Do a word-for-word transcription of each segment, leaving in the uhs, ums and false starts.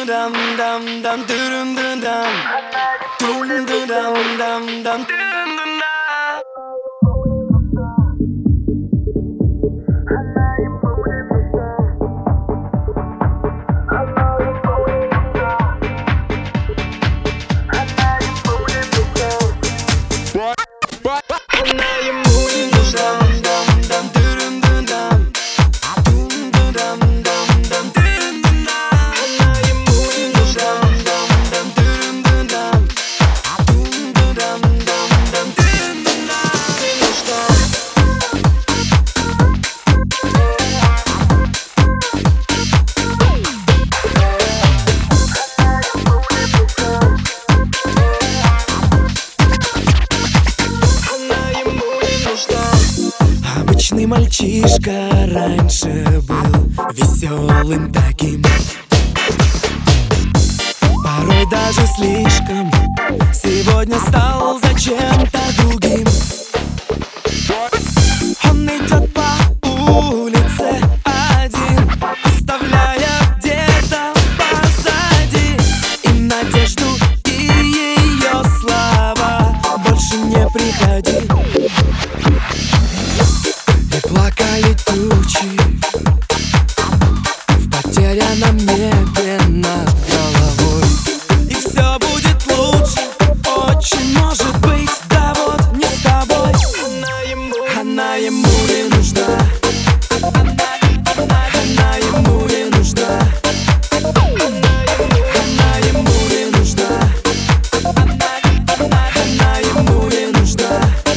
dum dum dum dum dum dum dum dum dum dum dum. Обычный мальчишка раньше был веселым таким, порой даже слишком. Сегодня стал зачем-то другим. Он идет по улице один, оставляя где-то позади и надежду, и ее слова: больше не приходи. Плакали тучи в потерянном небе над головой. И все будет лучше, очень может быть, да вот не с тобой. Она ему, она ему не нужна. Она ему не нужна. Она ему не нужна. Она ему не нужна.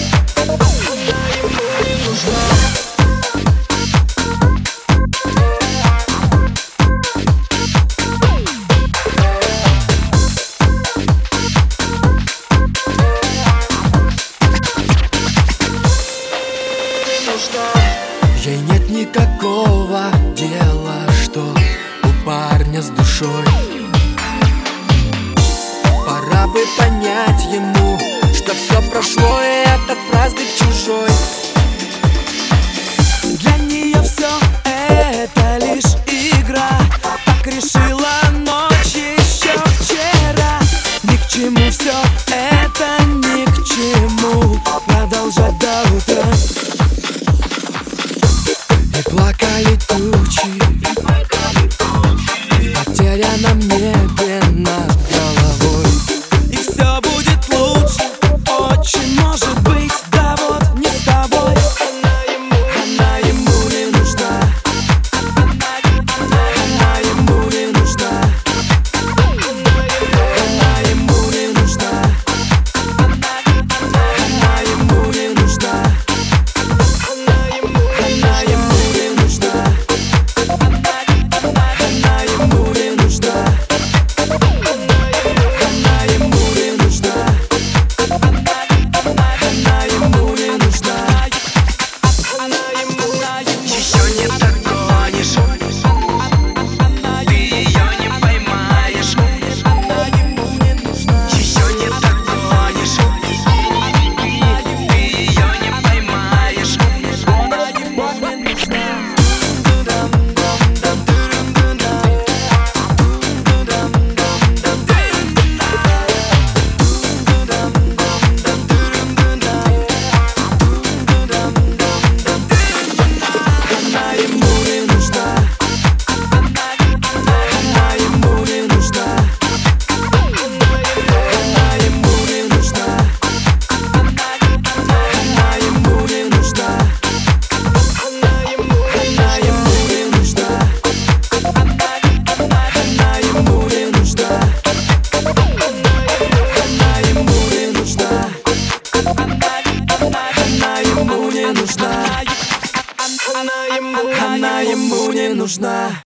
Ей нет никакого дела, что у парня с душой. Пора бы понять ему, что все прошло, и этот праздник чужой. Для нее все это лишь игра, так решила ночь еще вчера. Ни к чему все это, ни к чему продолжать до утра. И плакали тучи в потерянном небе над головой. И все будет лучше, очень может быть, да вот не с тобой. Она ему, она ему не нужна. Она ему не нужна. Она ему не нужна. Она ему не нужна. Она ему, она ему не нужна. Она ему не нужна. Она ему не нужна. Она ему не нужна. Еще не догонишь, ты ее не поймаешь. Еще не догонишь, ты ее не поймаешь. Она ему не нужна. Она ему не нужна. Она ему не нужна. Она ему не нужна. Она ему, она ему не нужна. Она ему не нужна. Она ему не нужна. Она ему не нужна. Она ему, она ему не нужна.